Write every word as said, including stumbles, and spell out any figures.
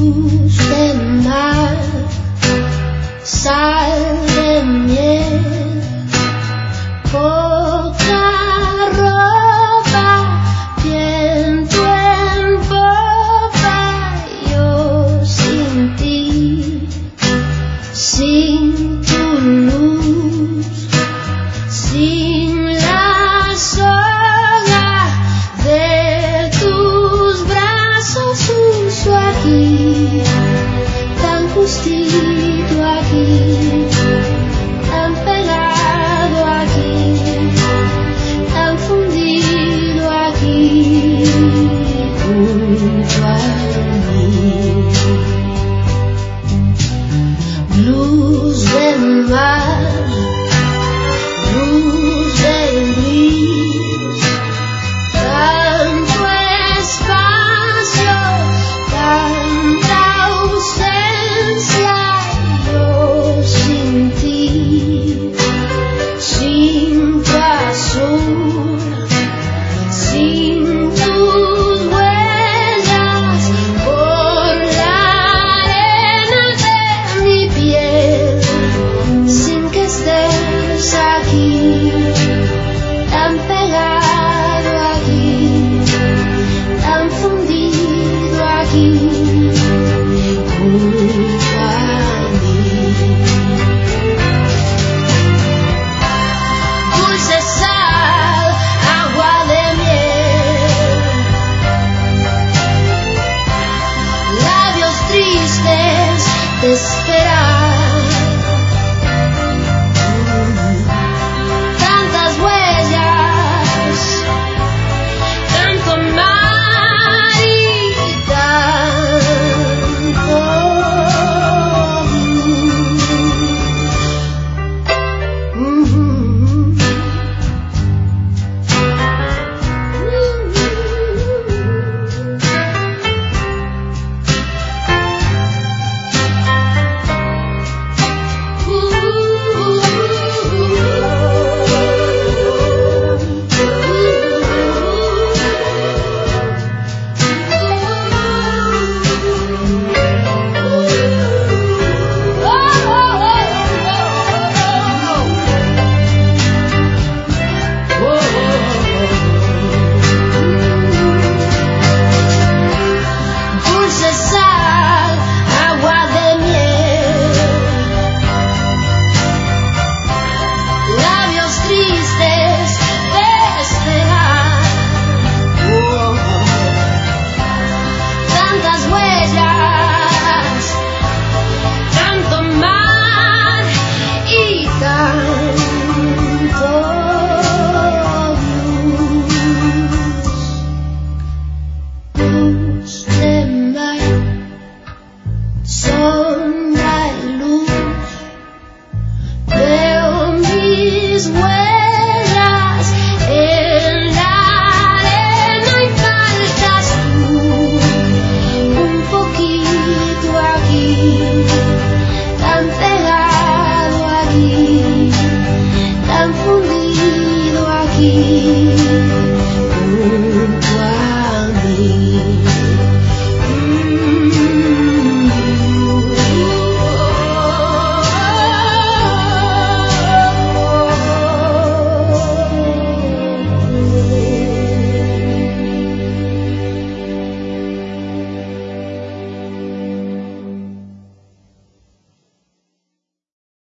luz del mar, sal de miel, poca ropa, viento en popa, yo sin ti, sin tu luz, sin la soga de tus brazos, justo aquí, tan justito aquí, tan pegado aquí, tan fundido aquí, junto a mí. Luz del mar, luz del gris, tanto espacio, tanta ausencia, yo sin ti, sin tu azul, sin tus huellas, por la arena de mi piel, sin que estés aquí, tan pegado aquí, tan fundido aquí, junto a mí. Dulce sal, agua de miel, labios tristes de esperanza.